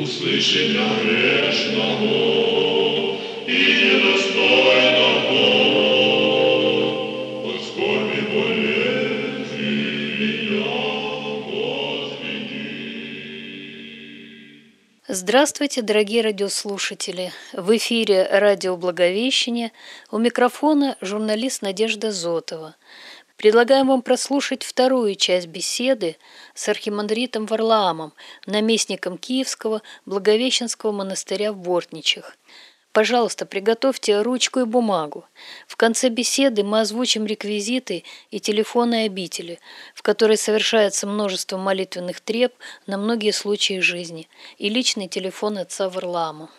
услыши меня грешного и недостойного от скорби болезни меня возведи. Здравствуйте, дорогие радиослушатели! В эфире радио «Благовещение», у микрофона журналист Надежда Зотова. Предлагаем вам прослушать вторую часть беседы с архимандритом Варлаамом, наместником Киевского Благовещенского монастыря в Бортничах. Пожалуйста, приготовьте ручку и бумагу. В конце беседы мы озвучим реквизиты и телефоны обители, в которой совершается множество молитвенных треб на многие случаи жизни, и личный телефон отца Варлаама.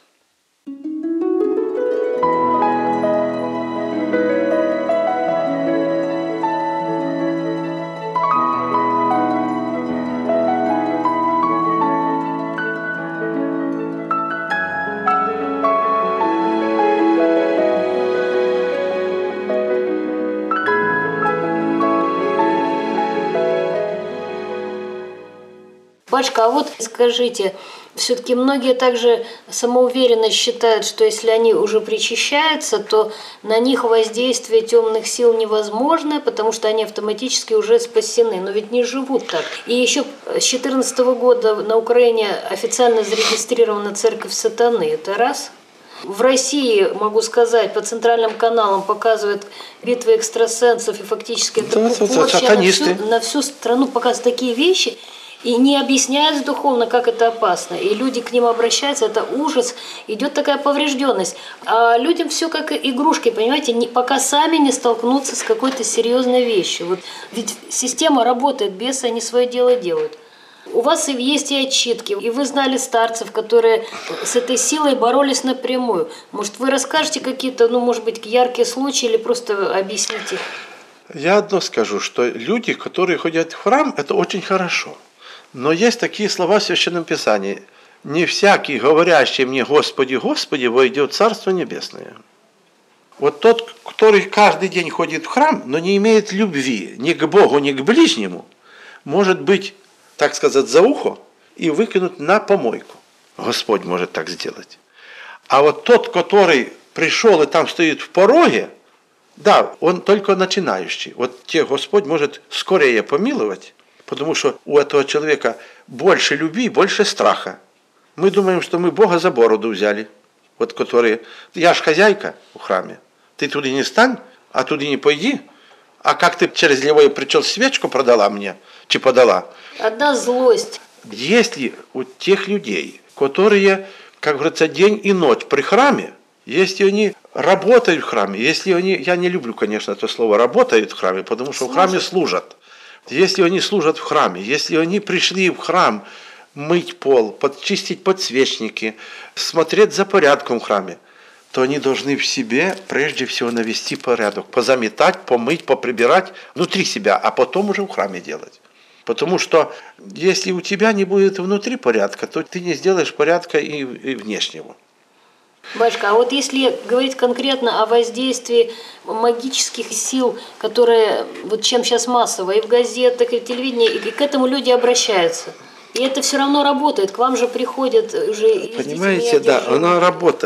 Батюшка, а вот скажите, все-таки многие также самоуверенно считают, что если они уже причащаются, то на них воздействие темных сил невозможно, потому что они автоматически уже спасены. Но ведь не живут так. И еще с 2014 года на Украине официально зарегистрирована церковь сатаны. Это раз. В России, могу сказать, по центральным каналам показывают битвы экстрасенсов, и фактически это порча на всю страну показывают такие вещи. И не объясняют духовно, как это опасно. И люди к ним обращаются, это ужас, идет такая поврежденность. А людям все как игрушки, понимаете, пока сами не столкнутся с какой-то серьезной вещью. Вот, ведь система работает, бесы, они свое дело делают. У вас есть и отчитки, и вы знали старцев, которые с этой силой боролись напрямую. Может, вы расскажете какие-то, может быть, яркие случаи или просто объясните? Я одно скажу, что люди, которые ходят в храм, это очень хорошо. Но есть такие слова в Священном Писании. «Не всякий, говорящий мне, Господи, Господи, войдет в Царство Небесное». Вот тот, который каждый день ходит в храм, но не имеет любви ни к Богу, ни к ближнему, может быть, так сказать, за ухо и выкинут на помойку. Господь может так сделать. А вот тот, который пришел и там стоит в пороге, да, он только начинающий. Вот тех Господь может скорее помиловать, потому что у этого человека больше любви, больше страха. Мы думаем, что мы Бога за бороду взяли. Вот которые, я ж хозяйка в храме, ты туда не стань, а туда не пойди. А как ты через левое плечо свечку продала мне, чи подала? Одна злость. Если у тех людей, которые, как говорится, день и ночь при храме, если они работают в храме, если они, я не люблю, конечно, это слово «работают в храме», потому что в храме служат. Если они служат в храме, если они пришли в храм мыть пол, подчистить подсвечники, смотреть за порядком в храме, то они должны в себе прежде всего навести порядок, позаметать, помыть, поприбирать внутри себя, а потом уже в храме делать. Потому что если у тебя не будет внутри порядка, то ты не сделаешь порядка и внешнего. Батюшка, а вот если говорить конкретно о воздействии магических сил, которые, вот чем сейчас массово, и в газетах, и в телевидении, и к этому люди обращаются. И это все равно работает, к вам же приходят уже... Понимаете, да, оно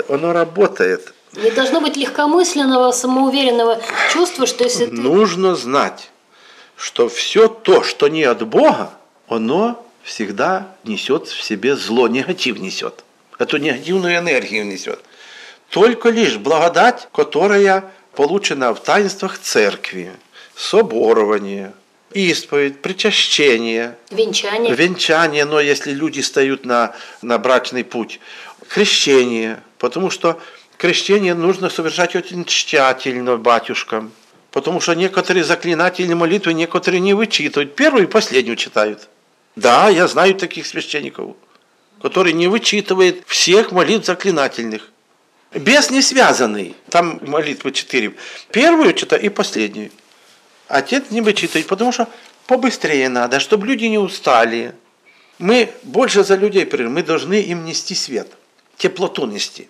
работает. Не должно быть легкомысленного, самоуверенного чувства, что если ты... Нужно знать, что все то, что не от Бога, оно всегда несет в себе зло, негатив несет. Эту негативную энергию несет. Только лишь благодать, которая получена в таинствах церкви, соборование, исповедь, причащение, венчание, но если люди встают на брачный путь, крещение, потому что крещение нужно совершать очень тщательно батюшкам, потому что некоторые заклинательные молитвы некоторые не вычитывают, первую и последнюю читают. Да, я знаю таких священников, который не вычитывает всех молитв заклинательных. Бес не связанный, там молитвы 4. Первую читаю и последнюю. Отец не вычитывает, потому что побыстрее надо, чтобы люди не устали. Мы больше за людей, мы должны им нести свет, теплоту нести.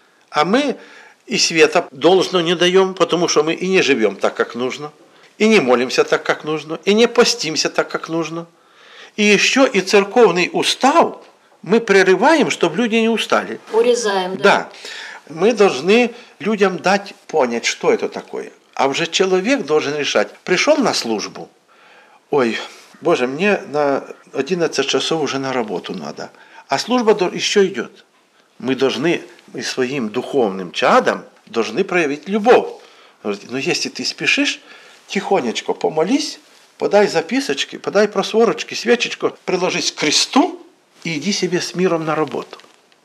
А мы и света должно не даем, потому что мы и не живем так, как нужно, и не молимся так, как нужно, и не постимся так, как нужно. И еще и церковный устав мы прерываем, чтобы люди не устали. Урезаем, да. Да, мы должны людям дать понять, что это такое. А уже человек должен решать. Пришел на службу, ой, Боже, мне на 11 часов уже на работу надо, а служба еще идет. Мы должны и своим духовным чадам должны проявить любовь. Но если ты спешишь, тихонечко помолись, подай записочки, подай просворочки, свечечку, приложись к кресту и иди себе с миром на работу.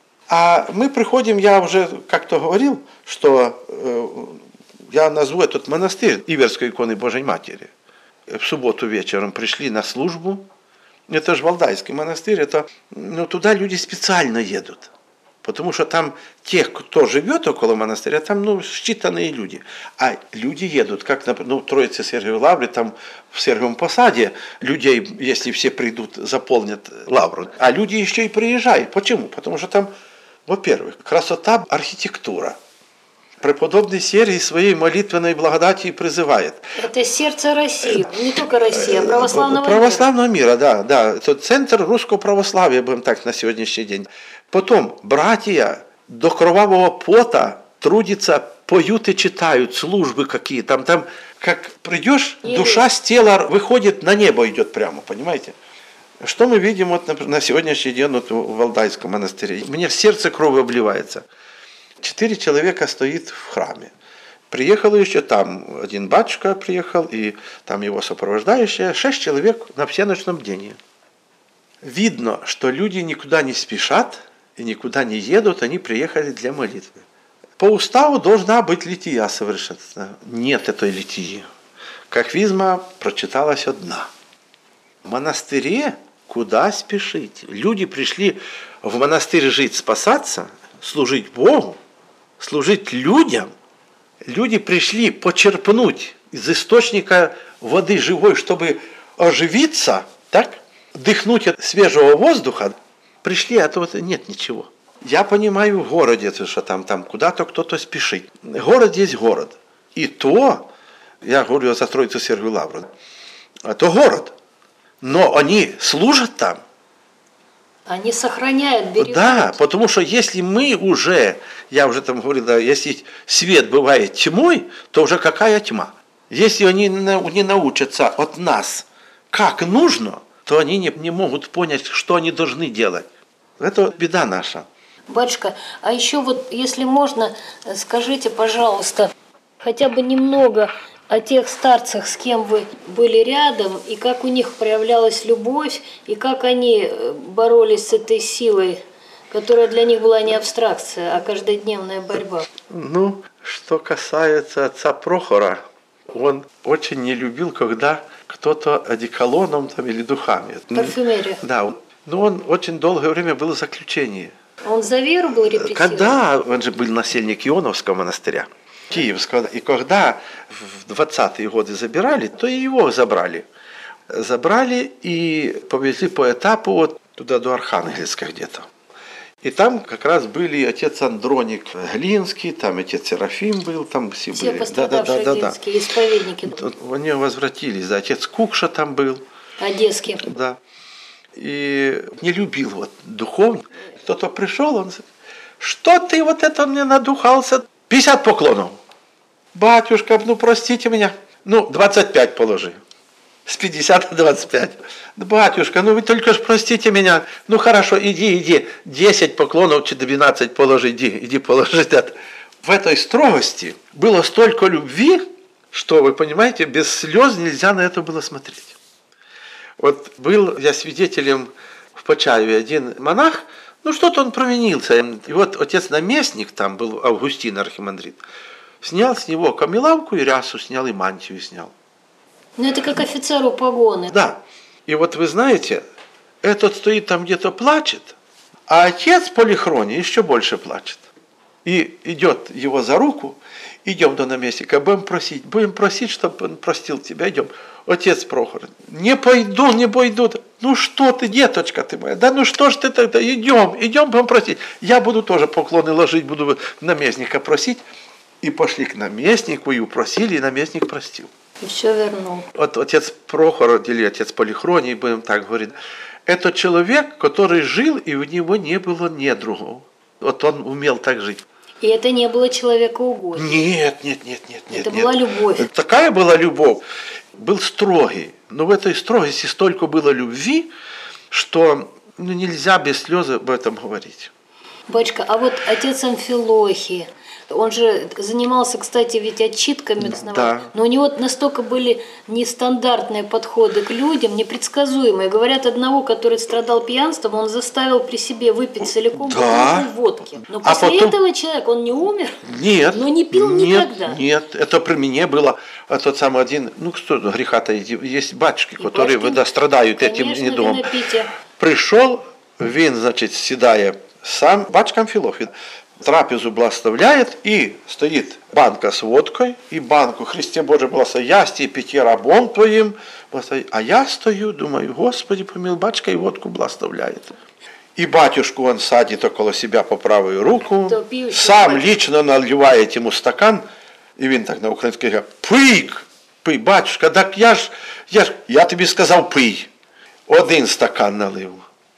А мы приходим, я уже как-то говорил, что я назову этот монастырь Иверской иконы Божьей Матери. В субботу вечером пришли на службу. Это же Валдайский монастырь, туда люди специально едут. Потому что там тех, кто живет около монастыря, там считанные люди. А люди едут, как, например, Троице Сергиевой Лавре, там в Сергиевом Посаде людей, если все придут, заполнят лавру. А люди еще и приезжают. Почему? Потому что там, во-первых, красота, архитектура. Преподобный Сергий своей молитвенной благодати призывает. Это сердце России, не только России, а православного мира. Да. Это центр русского православия, будем так, на сегодняшний день. Потом братья до кровавого пота трудятся, поют и читают службы какие. Там как придешь, душа с тела выходит, на небо идет прямо, понимаете? Что мы видим вот, например, на сегодняшний день в Валдайском монастыре? Мне сердце кровью обливается. 4 человека стоит в храме. Приехал еще там, один батюшка приехал, и там его сопровождающие, 6 человек на всеночном бдении. Видно, что люди никуда не спешат и никуда не едут, они приехали для молитвы. По уставу должна быть лития совершенно. Нет этой литии. Как визма прочиталась одна. В монастыре куда спешить? Люди пришли в монастырь жить, спасаться, служить Богу, служить людям. Люди пришли почерпнуть из источника воды живой, чтобы оживиться, так? Дыхнуть от свежего воздуха. Пришли, а то нет ничего. Я понимаю в городе, что там куда-то кто-то спешит. Город есть город. И то, я говорю за Троицу Сергию Лавру, это город. Но они служат там. Они сохраняют, берегут. Да, потому что если мы уже, я уже там говорил, да, если свет бывает тьмой, то уже какая тьма? Если они не научатся от нас, как нужно, то они не могут понять, что они должны делать. Это беда наша. Батюшка, а еще вот, если можно, скажите, пожалуйста, хотя бы немного о тех старцах, с кем вы были рядом, и как у них проявлялась любовь, и как они боролись с этой силой, которая для них была не абстракция, а каждодневная борьба. Что касается отца Прохора, он очень не любил, когда кто-то одеколоном или духами. Парфюмерия. Да, но он очень долгое время был в заключении. Он за веру был репрессирован? Когда он же был насельник Ионовского монастыря, Киевского. И когда в 20-е годы забирали, то и его забрали. Забрали и повезли по этапу туда до Архангельска где-то. И там как раз были отец Андроник Глинский, там отец Серафим был, там все были. Пострадавшие глинские, исповедники. Они возвратились, да, отец Кукша там был. Одесский. Да. И не любил духовник. Кто-то пришел, он говорит, что ты это мне надухался? 50 поклонов. Батюшка, простите меня. 25 положи. С 50 на 25. Батюшка, вы только ж простите меня. Хорошо, иди. 10 поклонов, 12 положи, иди положи. В этой строгости было столько любви, что, вы понимаете, без слез нельзя на это было смотреть. Был я свидетелем в Почаеве один монах, что-то он провинился. И отец-наместник, там был Августин архимандрит, снял с него камелавку и рясу снял, и мантию снял. Это как офицеру погоны. Да. И вы знаете, этот стоит там где-то плачет, а отец Полихроний еще больше плачет. И идет его за руку, идем до наместника, будем просить, чтобы он простил тебя, идем. Отец Прохор, не пойду. Что ты, деточка ты моя, что ж ты тогда, идем, будем просить. Я буду тоже поклоны ложить, буду наместника просить. И пошли к наместнику, и упросили, и наместник простил. И все вернул. Отец Прохор, или отец Полихроний, будем так говорить, Это человек, который жил, и у него не было недругов. Вот он умел так жить. И это не было человекоугодие. Нет. Это была любовь. Такая была любовь. Был строгий. Но в этой строгости столько было любви, что нельзя без слез об этом говорить. Батюшка, а вот отец Амфилохий, он же занимался, кстати, ведь отчитками, Да. но у него настолько были нестандартные подходы к людям, непредсказуемые. Говорят, одного, который страдал пьянством, он заставил при себе выпить целиком бутылку водки. Но после этого человек, он не умер, но не пил никогда. Нет, это при мне было тот самый один, кто греха-то есть батюшки, которые страдают этим недугом. Пришел, він, значит, сідає сам, батюшка Амфилохий, трапезу благословляет, и стоит банка с водкой, и банку «Христе Боже благослови, я с 5 рабом твоим благослови». А я стою, думаю, Господи помилуй, батюшка и водку благословляет. И батюшку он садит около себя по правую руку, сам лично наливает ему стакан, и він так на українській говорить: пий, батюшка, так я тобі сказав, пий. Один стакан налив,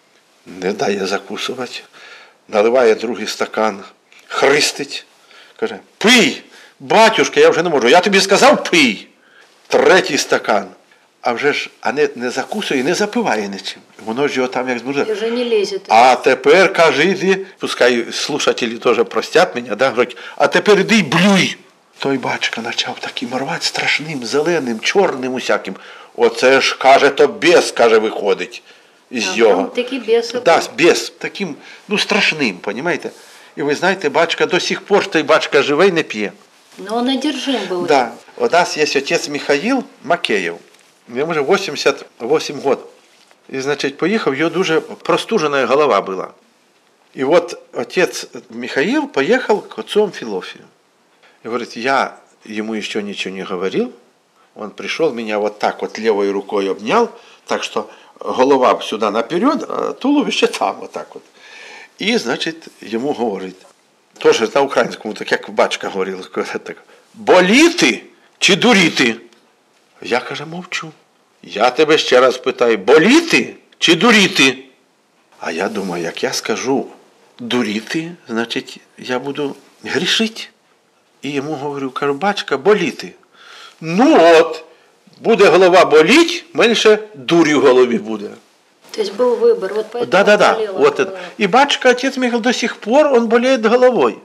не дає закусувати. Наливає другий стакан, хрестить, каже: пий, батюшка, я вже не можу, я тобі сказав, пий. Третій стакан. А вже ж не закусує, не запиває нічим. Воно ж його там як збуже. Вже не лізе. А тепер, каже, іди, пускай слушателі теж простять мене, говорять, а тепер іди й блюй. Той батюшка почав таким рвати страшним, зеленим, чорним усяким. Оце ж, каже, то бес, каже, виходить із його. Такі біси. Да, бес, таким, страшним, понимаете? І ви знаєте, батюшка до сих пор, той батюшка живий, не п'є. Но он одержим был. Да. У нас є отець Михаїл Макеєв. Йому вже 88 років. І, значить, поїхав, його дуже простужена голова була. І от отець Михаїл поїхав к отцу Амфилохию. И говорит, я ему еще ничего не говорил. Он пришел, меня вот так вот левой рукой обнял, так что голова сюда наперед, а туловище там вот так вот. И, значит, ему говорит, тоже на украинскому, так как батюшка говорил, так: боліти чи дуріти? Я, каже, мовчу. Я тебе ще раз питаю, боліти чи дуріти? А я думаю, як я скажу дуріти, значить, я буду грішити. І йому говорю, кажу, батюшка, боліти. Ну от, буде голова боліть, менше дурі в голові буде. То есть был выбор, вот поэтому Да. Вот это. И батюшка, отец Михаил, до сих пор он болеет головой.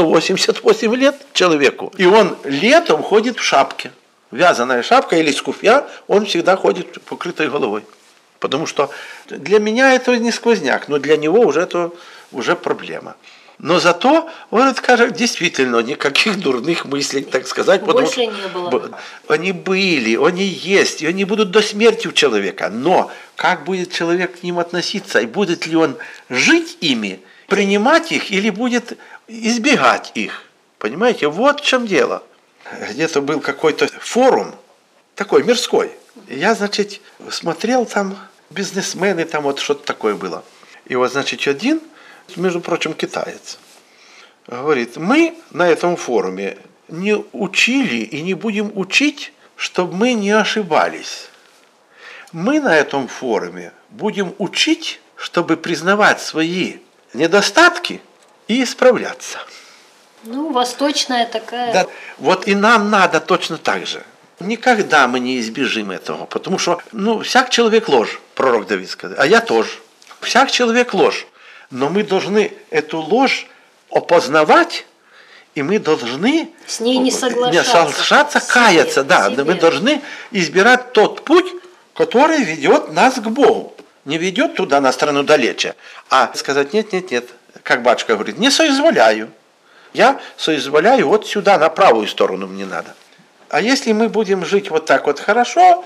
88 лет человеку. И он летом ходит в шапке. Вязаная шапка или скуфья, он всегда ходит покрытой головой. Потому что для меня это не сквозняк, но для него уже это уже проблема. Но зато, он скажет, действительно, никаких дурных мыслей, так сказать. Больше не было. Они были, они есть, и они будут до смерти у человека. Но как будет человек к ним относиться, и будет ли он жить ими, принимать их, или будет избегать их? Понимаете, вот в чем дело. Где-то был какой-то форум, такой мирской. Я, значит, смотрел там, бизнесмены, там вот что-то такое было. И вот, значит, один, между прочим, китаец, говорит, мы на этом форуме не учили и не будем учить, чтобы мы не ошибались. Мы на этом форуме будем учить, чтобы признавать свои недостатки и исправляться. Ну, восточная такая. Да, вот и нам надо точно так же. Никогда мы не избежим этого, потому что, всяк человек ложь, пророк Давид сказал, а я тоже. Всяк человек ложь. Но мы должны эту ложь опознавать, и мы должны с ней не соглашаться, каяться. Да, мы должны избирать тот путь, который ведет нас к Богу. Не ведет туда, на страну далече, а сказать, нет, как батюшка говорит, не соизволяю. Я соизволяю вот сюда, на правую сторону мне надо. А если мы будем жить вот так вот хорошо,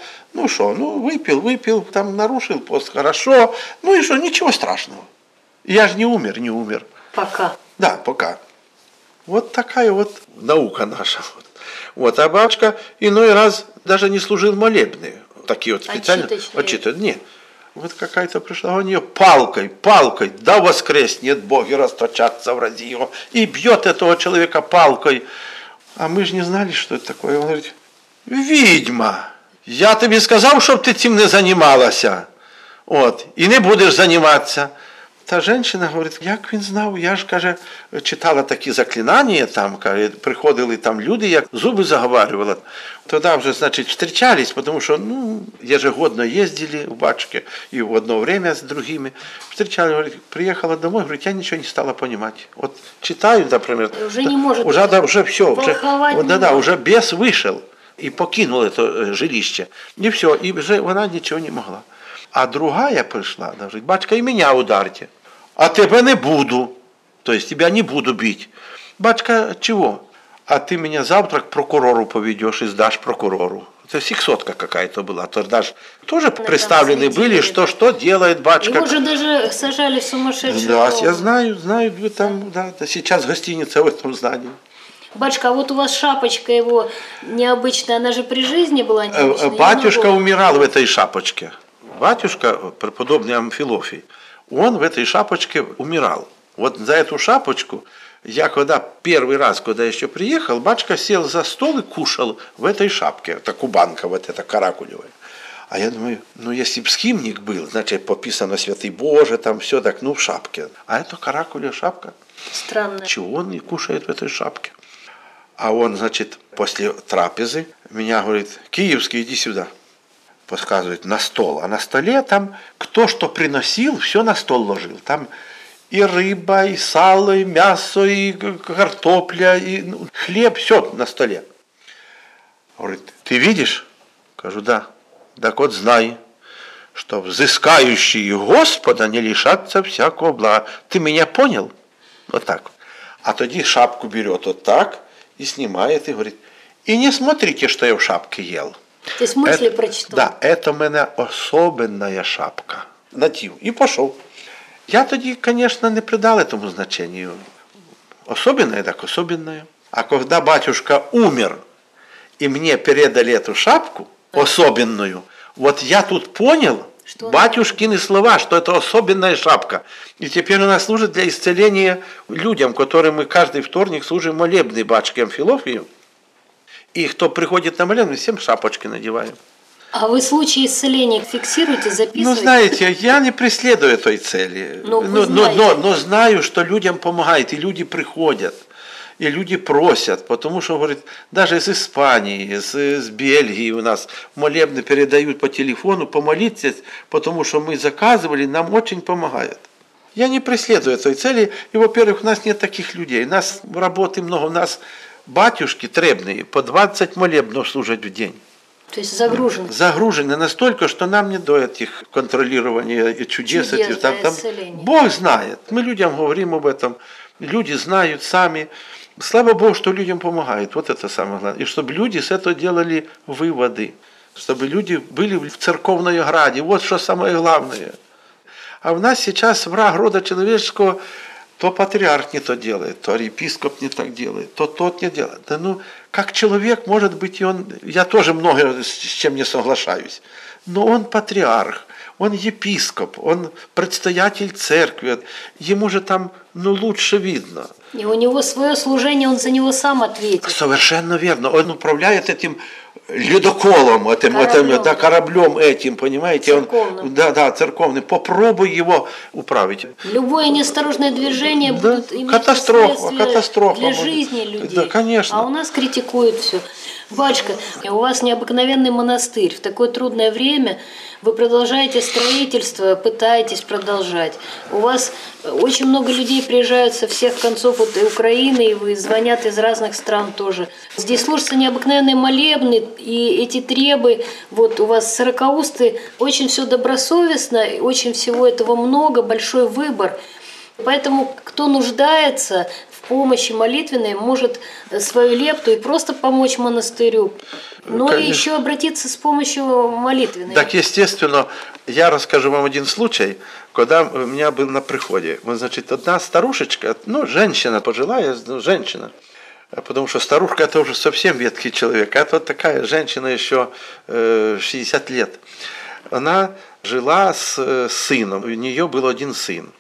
выпил, там нарушил пост, хорошо, и что, ничего страшного. Я же не умер. Пока. Да, пока. Вот такая вот наука наша. Вот. А батюшка иной раз даже не служил молебны. Такие вот специально. Отчиточные. Нет. Вот какая-то пришла у нее палкой, да воскреснет Бог и расточаться в рази его. И бьет этого человека палкой. А мы же не знали, что это такое. Он говорит, ведьма, я тебе сказал, чтобы ты этим не занималась. От, і не будеш займатися. Та жінка говорить, як він знав, я ж, каже, читала такі заклинання, там, каже, приходили там люди, як зуби заговарювали. Тоді вже, значить, зустрічались, тому що, ежегодно їздили в Бачки, і в одно время з другими. Встречали, говорит, приехала домой, говорит, я ничего не стала понимать. Вот читаю, например. Уже не может. Уже все, уже бес вышел и покинул это жилище. И все, и уже она ничего не могла. А другая пришла, говорит, батька, и меня ударьте. А тебя не буду. То есть тебя не буду бить. Батька, чего? А ты меня завтра к прокурору поведешь и сдашь прокурору. Это сексотка какая-то была. Тогда же тоже представлены были, что делает батька. Его же даже сажали в сумасшедшую. Да, я знаю, вы там, да, сейчас гостиница в этом здании. Батюшка, а вот у вас шапочка его необычная, она же при жизни была необычная? Батюшка умирал в этой шапочке. Батюшка, преподобный Амфилофий, он в этой шапочке умирал. Вот за эту шапочку, я когда первый раз, когда еще приехал, батюшка сел за стол и кушал в этой шапке. Это кубанка, вот эта каракулевая. А я думаю, если бы схимник был, значит, пописано Святый Боже, там все так, в шапке. А это каракулевая шапка. Странно. Чего он и кушает в этой шапке? А он, значит, после трапезы меня говорит, Киевский, иди сюда. Подсказывает на стол. А на столе там кто что приносил, все на стол ложил. Там и рыба, и сало, и мясо, и картопля, и хлеб, все на столе. Говорит, ты видишь? Кажу, да. Так вот знай, что взыскающие Господа не лишатся всякого блага. Ты меня понял? Вот так. А тоді шапку берет вот так и снимает и говорит, и не смотрите, что я в шапке ел. То есть мысли прочитал? Да, это у меня особенная шапка. Надів. И пошел. Я тоді, конечно, не придал этому значению. Особенное, так особенное. А когда батюшка умер, и мне передали эту шапку, особенную, вот я тут понял, что батюшкины слова, что это особенная шапка. И теперь она служит для исцеления людям, которым мы каждый вторник служим молебный батюшке Амфилофию. И кто приходит на молебный, всем шапочки надеваем. А вы случаи исцеления фиксируете, записываете? Знаете, я не преследую той цели. Но знаю, что людям помогает, и люди приходят. И люди просят, потому что, говорит, даже из Испании, из Бельгии у нас молебны передают по телефону, помолитесь, потому что мы заказывали, нам очень помогает. Я не преследую этой цели, и, во-первых, у нас нет таких людей, у нас работы много, у нас батюшки требные, по 20 молебнов служат в день. То есть загружены? Загружены настолько, что нам не до этих контролирования и чудес. Там, Бог знает. Мы людям говорим об этом, люди знают сами. Слава Богу, что людям помогает. Вот это самое главное. И чтобы люди с этого делали выводы. Чтобы люди были в церковной ограде. Вот что самое главное. А у нас сейчас враг рода человеческого, то патриарх не то делает, то епископ не так делает, то тот не делает. Да как человек, может быть, и он, я тоже много с чем не соглашаюсь, но он патриарх, он епископ, он предстоятель церкви, ему же там, лучше видно. И у него свое служение, он за него сам ответит. Совершенно верно, он управляет этим ледоколом, кораблем этим, понимаете? Церковным. Церковным. Попробуй его управить. Любое неосторожное движение будет иметь катастрофа для жизни людей. Да, конечно. А у нас критикуют все. Батюшка, у вас необыкновенный монастырь. В такое трудное время вы продолжаете строительство, пытаетесь продолжать. У вас очень много людей приезжают со всех концов Украины, и вы звонят из разных стран тоже. Здесь служатся необыкновенные молебны, и эти требы, у вас сорокаусты, очень все добросовестно, очень всего этого много, большой выбор. Поэтому кто нуждается в помощи молитвенной, может свою лепту и просто помочь монастырю, но и еще обратиться с помощью молитвенной. Так, естественно, я расскажу вам один случай, когда у меня был на приходе. Одна старушечка, женщина пожилая, женщина, потому что старушка это уже совсем ветхий человек, а это такая женщина еще 60 лет. Она жила с сыном, у нее был один сын.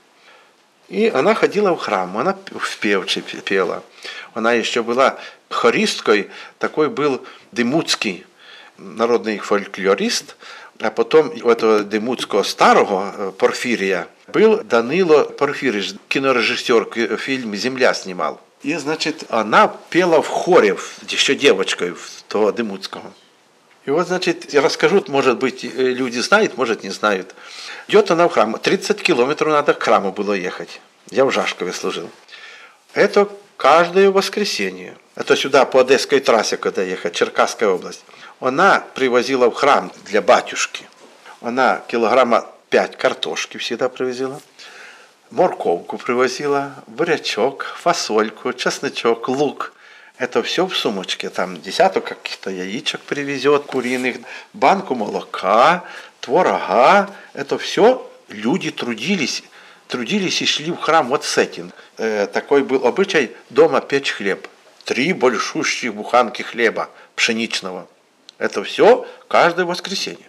И она ходила в храм, она в певче пела. Она еще была хористкой, такой был Дымуцкий, народный фольклорист. А потім у этого Демуцького старого Порфірія был Данило Порфирич, кинорежиссер, фильм «Земля» снимал. И, значит, она пела в хоре, еще девочкой, того Демуцкого. И вот, значит, я расскажу, может быть, люди знают, может, не знают. Идет она в храм. 30 километров надо к храму было ехать. Я в Жашкове служил. Это каждое воскресенье. Это сюда по Одесской трассе, когда ехать, Черкасская область. Она привозила в храм для батюшки. Она килограмма 5 картошки всегда привозила. Морковку привозила, бурячок, фасольку, чесночок, лук. Это все в сумочке. Там десяток каких-то яичек привезет, куриных, банку молока, творога. Это все люди трудились и шли в храм вот с этим. Такой был обычай дома печь хлеб. 3 большущие буханки хлеба пшеничного. Это все каждое воскресенье.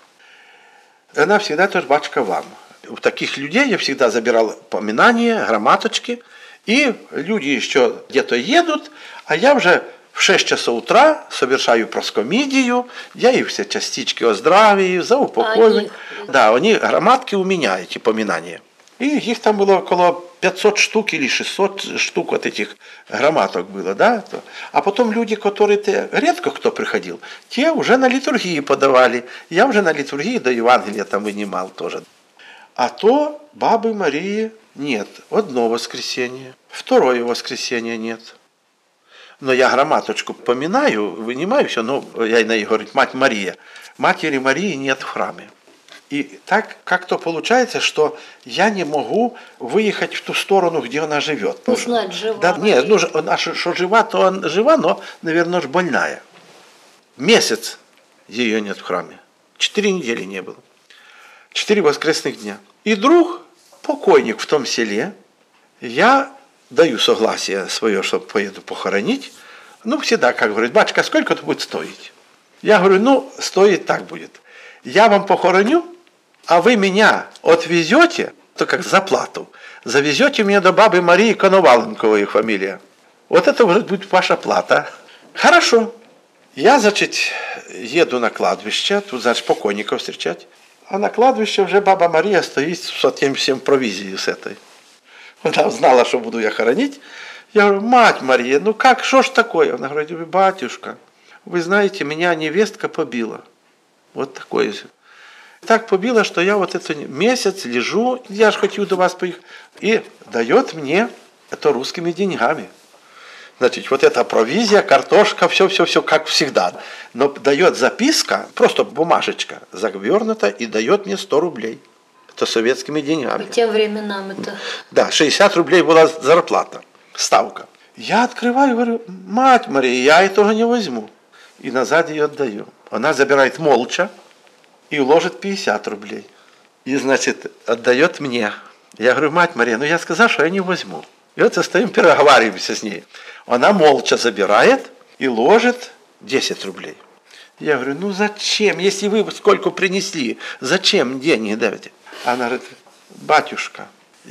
Она всегда тоже, батюшка, вам. У таких людей я всегда забирал поминания, грамматочки, и люди еще где-то едут, а я уже в 6 часов утра совершаю проскомидию, я их все частички оздравию, за упокой. Да, они грамматки у меня, эти поминания. И их там было около 500 штук или 600 штук вот этих грамматок было, да. А потом люди, которые редко кто приходил, те уже на литургии подавали. Я уже на литургии до Евангелия там вынимал тоже. А то бабы Марии нет. Одно воскресенье, второе воскресенье нет. Но я грамматочку поминаю, вынимаю все, но я и на ней говорю, мать Мария. Матери Марии нет в храме. И так как-то получается, что я не могу выехать в ту сторону, где она живет. Узнать, жива. Да, нет, ну, она что жива, то она жива, но, наверное, больная. Месяц ее нет в храме. 4 недели не было. 4 воскресных дня. И вдруг покойник в том селе, я даю согласие свое, что поеду похоронить. Ну, всегда, как говорит, батюшка, сколько это будет стоить? Я говорю, ну, стоит так будет. Я вам похороню, а вы меня отвезете, то как заплату, завезете меня до бабы Марии Коноваленковой, их фамилия. Вот это будет ваша плата. Хорошо. Я, значит, еду на кладбище, тут, значит, покойников встречать. А на кладбище уже баба Мария стоит с этим всем провизией с этой. Она знала, что буду я хоронить. Я говорю, мать Мария, ну как, что ж такое? Она говорит, батюшка, вы знаете, меня невестка побила. Вот такое. Так побила, что я вот этот месяц лежу, я же хочу до вас поехать. И дает мне это русскими деньгами. Значит, вот эта провизия, картошка, все, как всегда. Но дает записка, просто бумажечка завернута, и дает мне 100 рублей. Это советскими деньгами. По тем временам это. Да, 60 рублей была зарплата, ставка. Я открываю, говорю, мать Мария, я этого не возьму. И назад ее отдаю. Она забирает молча и уложит 50 рублей. И, значит, отдает мне. Я говорю, мать Мария, ну я сказал, что я не возьму. И вот стоим, переговариваемся с ней. Она молча забирает и ложит 10 рублей. Я говорю, ну зачем, если вы сколько принесли, зачем деньги даете? Она говорит, батюшка,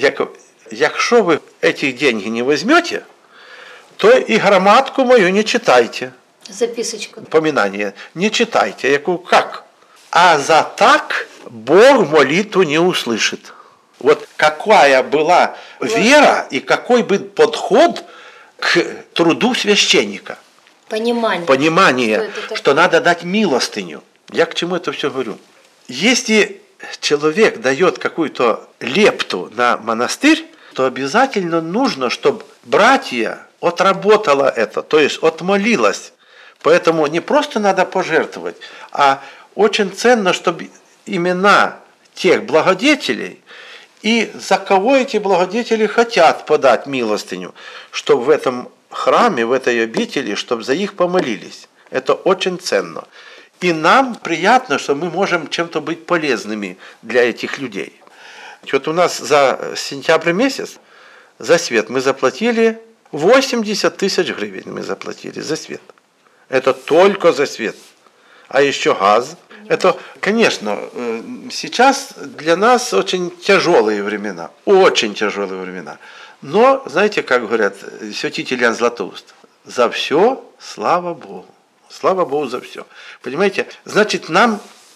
якщо ви эти деньги не возьмете, то и грамматку мою не читайте. Записочку. Поминание. Не читайте. Я говорю, как? А за так Бог молитву не услышит. Вот какая была вера и какой был подход к труду священника. Понимание, что надо дать милостыню. Я к чему это все говорю? Если человек дает какую-то лепту на монастырь, то обязательно нужно, чтобы братья отработала это, то есть отмолилась. Поэтому не просто надо пожертвовать, а очень ценно, чтобы имена тех благодетелей и за кого эти благодетели хотят подать милостыню, чтобы в этом храме, в этой обители, чтобы за них помолились. Это очень ценно. И нам приятно, что мы можем чем-то быть полезными для этих людей. Вот у нас за сентябрь месяц за свет мы заплатили 80 тысяч гривен мы заплатили за свет. Это только за свет. А еще газ. Это, конечно, сейчас для нас очень тяжелые времена. Очень тяжелые времена. Но, знаете, как говорят святитель Иоанн Златоуст, за все слава Богу. Слава Богу за все. Понимаете? Значит, нам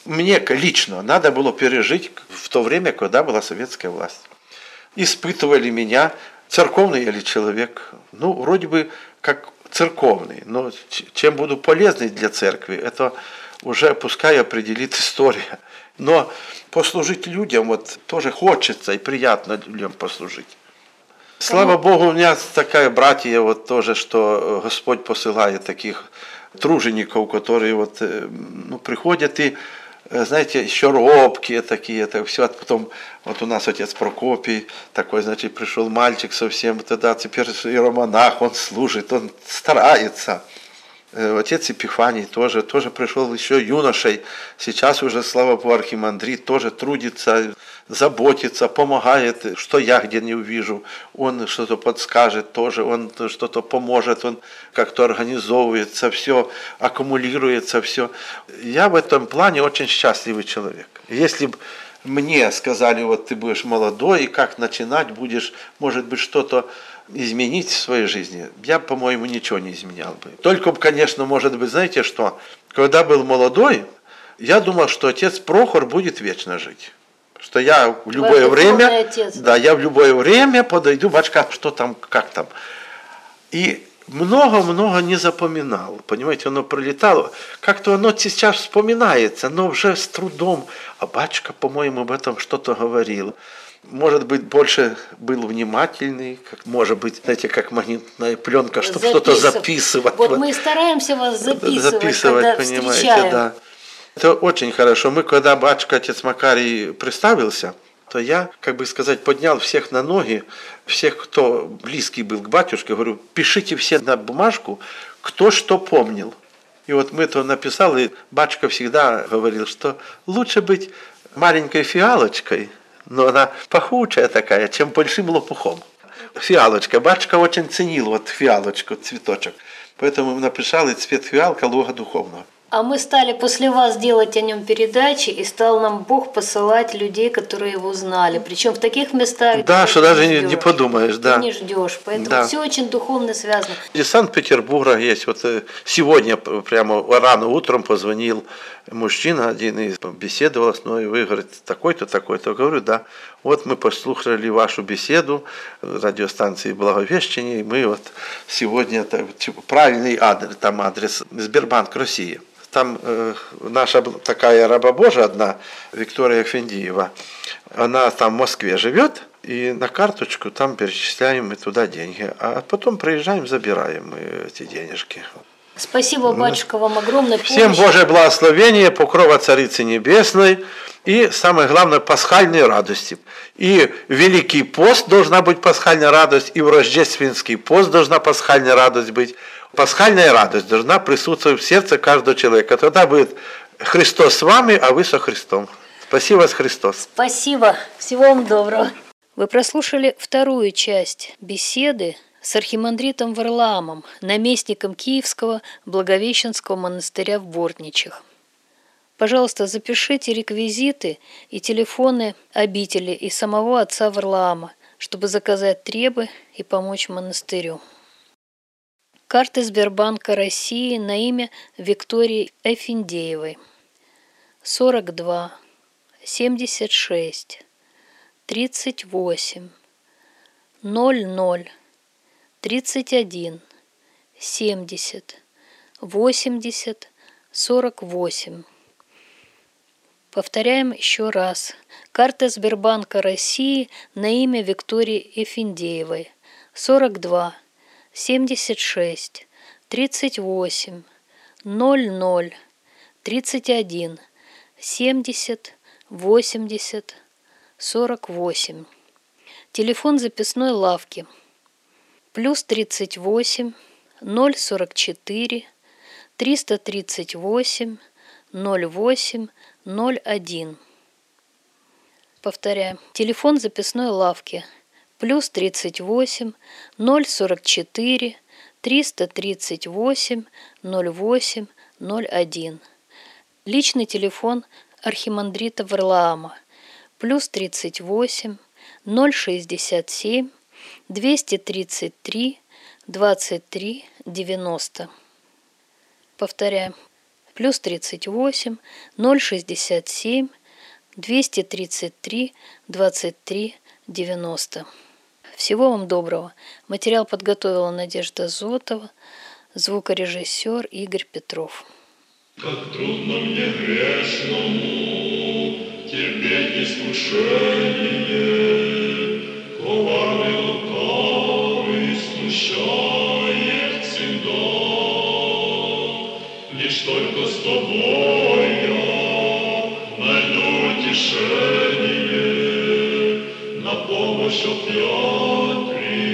мне лично надо было пережить в то время, когда была советская власть. Испытывали меня, церковный я ли человек, ну, вроде бы как церковный, но чем буду полезный для церкви, это уже пускай определит история. Но послужить людям вот тоже хочется и приятно людям послужить. Слава Богу, у меня такая братья вот тоже, что Господь посылает таких тружеников, которые вот, ну, приходят и, знаете, еще робкие такие, это все. А потом вот у нас отец Прокопий такой, значит, пришел мальчик совсем, тогда теперь иеромонах, он служит, он старается. Отец Епифаний тоже пришел еще юношей, сейчас уже, слава Богу, архимандрит, тоже трудится, заботится, помогает, что я где не увижу, он что-то подскажет тоже, он что-то поможет, он как-то организовывается, все аккумулируется, все. Я в этом плане очень счастливый человек. Если бы мне сказали, вот ты будешь молодой, и как начинать будешь, может быть, что-то изменить в своей жизни, я, по-моему, ничего не изменял бы. Только, конечно, может быть, знаете что, когда был молодой, я думал, что отец Прохор будет вечно жить. Что я в любое время, отец, да, я в любое время подойду, батюшка, что там, как там. И много-много не запоминал, понимаете, оно пролетало. Как-то оно сейчас вспоминается, но уже с трудом. А батюшка, по-моему, об этом что-то говорил. Может быть, больше был внимательный, как, может быть, знаете, как магнитная пленка, чтобы что-то записывать. Вот мы стараемся вас записывать когда понимаете, встречаем. да. Это очень хорошо. Мы, когда батюшка, отец Макарий, представился, то я, как бы сказать, поднял всех на ноги, всех, кто близкий был к батюшке, говорю, пишите все на бумажку, кто что помнил. И вот мы это написали, и батюшка всегда говорил, что лучше быть маленькой фиалочкой, но она пахучая такая, чем большим лопухом. Фиалочка. Батюшка очень ценил вот фиалочку, цветочек. Поэтому мы написали «Цвет фиалка луга духовного». А мы стали после вас делать о нем передачи, и стал нам Бог посылать людей, которые его знали. Причем в таких местах, да, где что ты даже не не ждешь. подумаешь, да. Ты не ждешь. Поэтому Да. все очень духовно связано. Из Санкт-Петербурга есть. Вот сегодня прямо рано утром позвонил мужчина один и беседовал с мной. Вы, говорит, такой-то, такой-то. Говорю, да. Вот мы послушали вашу беседу радиостанции Благовещения, и мы вот сегодня правильный адрес, там адрес Сбербанк России. Там наша такая раба Божия одна, Виктория Фендиева, она там в Москве живет, и на карточку там перечисляем мы туда деньги, а потом приезжаем, забираем мы эти денежки. Спасибо, батюшка, вам огромное. Всем Божие благословение, покрова Царицы Небесной и, самое главное, пасхальной радости. И Великий пост должна быть пасхальная радость, и в Рождественский пост должна пасхальная радость быть. Пасхальная радость должна присутствовать в сердце каждого человека. Тогда будет Христос с вами, а вы со Христом. Спасибо вас, Христос. Спасибо. Всего вам доброго. Вы прослушали вторую часть беседы с архимандритом Варлаамом, наместником Киевского Благовещенского монастыря в Бортничах. Пожалуйста, запишите реквизиты и телефоны обители и самого отца Варлаама, чтобы заказать требы и помочь монастырю. Карты Сбербанка России на имя Виктории Эфиндеевой. 42 76 38 00 31 70 80 48. Повторяем еще раз. Карта Сбербанка России на имя Виктории Эфиндеевой. 42 76 38 00 31 70 80 48. Телефон записной лавки. Плюс 38 044 338 08 01. Повторяем. Телефон записной лавки. Плюс 38 044 338 08 01. Личный телефон архимандрита Варлаама. Плюс 38 067 233 23 90. Повторяем. +38 067 233 23 90. Всего вам доброго. Материал подготовила Надежда Зотова, звукорежиссер Игорь Петров. Как трудно мне грешному терпеть искушение, коварный лукавый смущает всегда. Лишь только с тобой я найду утешение, на помощь опять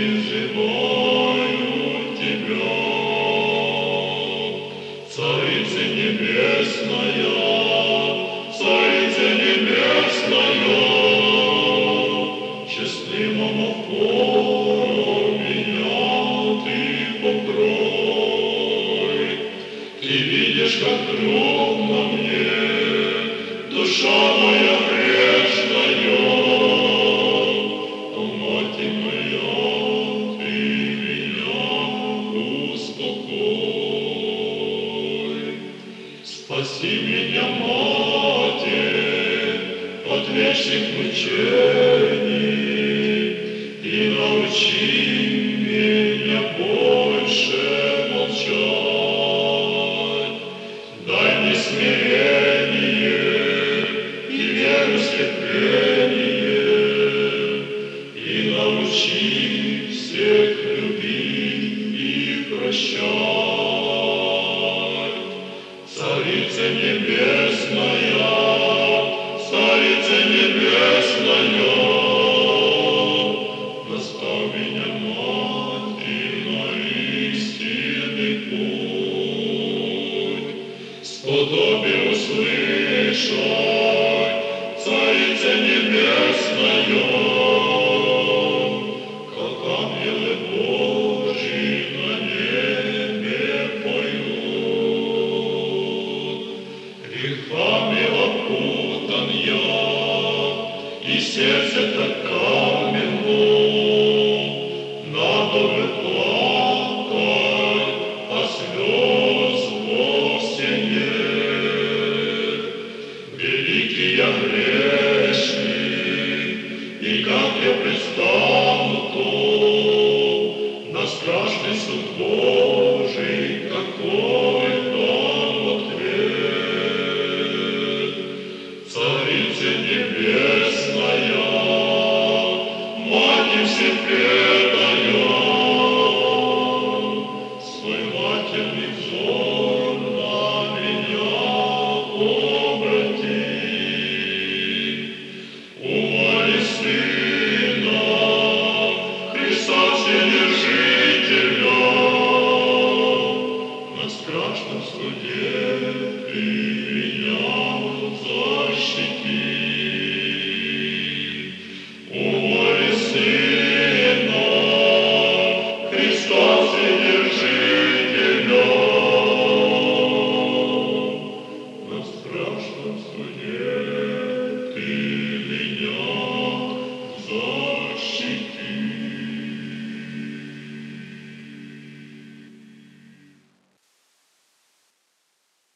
призываю тебя. Царица небесная, Царица небесная, счастливым опору меня ты покрой. Ты видишь, как трудно мне, душа моя грешная, но, мать моя, ты меня успокой. Спаси меня, Матерь, от вечных мучений и научи меня больше молчать. Дай мне смирение и веру скрепление, и научи всех любить и прощать. Царица небесная, Царица небесная, наставь меня, Матерь, на истинный путь. Сподоби услышать, Царица небесная, как ангелы Божьи на небе поют. Грехами опутан я, и сердце так каменно, надо бы плакать, а слез вовсе нет. Великий я грешник, и как я предстану то на страшный суд Божий, какой там ответ. Царица небесная, Мать всепредная,